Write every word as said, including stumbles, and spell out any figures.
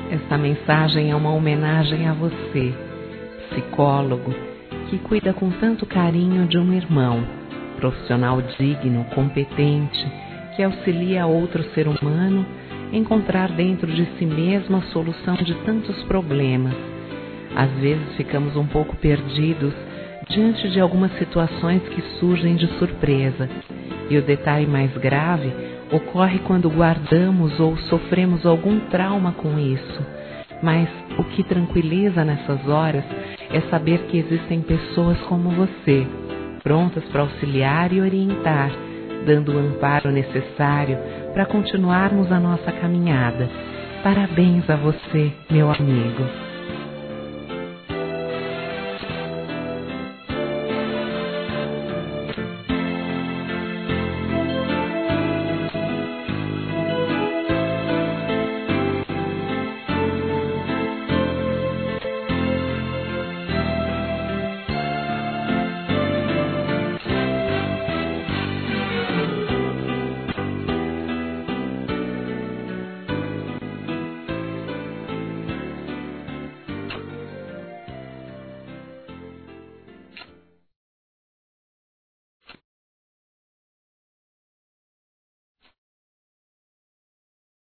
Esta mensagem é uma homenagem a você, psicólogo, que cuida com tanto carinho de um irmão, profissional digno, competente, que auxilia outro ser humano a encontrar dentro de si mesmo a solução de tantos problemas. Às vezes ficamos um pouco perdidos diante de algumas situações que surgem de surpresa, e o detalhe mais grave ocorre quando guardamos ou sofremos algum trauma com isso. Mas o que tranquiliza nessas horas é saber que existem pessoas como você, prontas para auxiliar e orientar, dando o amparo necessário para continuarmos a nossa caminhada. Parabéns a você, meu amigo.